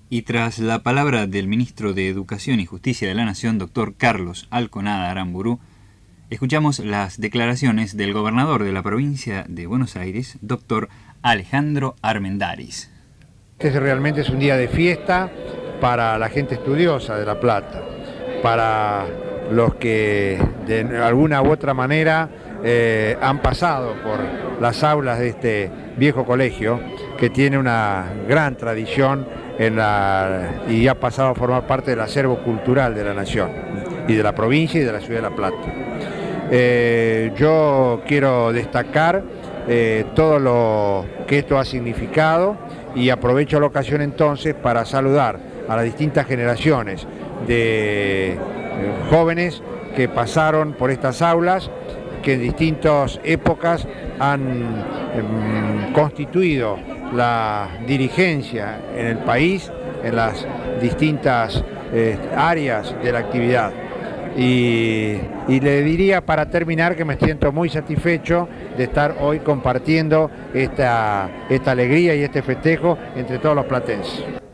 Y tras la palabra del ministro de Educación y Justicia de la Nación, doctor Carlos Alconada Aramburú, escuchamos las declaraciones del gobernador de la provincia de Buenos Aires, doctor Alejandro Armendáriz. Este realmente es un día de fiesta para la gente estudiosa de La Plata, para los que de alguna u otra manera han pasado por las aulas de este viejo colegio que tiene una gran tradición y ha pasado a formar parte del acervo cultural de la nación y de la provincia y de la ciudad de La Plata. Yo quiero destacar todo lo que esto ha significado y aprovecho la ocasión entonces para saludar a las distintas generaciones de jóvenes que pasaron por estas aulas, que en distintas épocas han constituido la dirigencia en el país, en las distintas áreas de la actividad. Y le diría para terminar que me siento muy satisfecho de estar hoy compartiendo esta alegría y este festejo entre todos los platenses.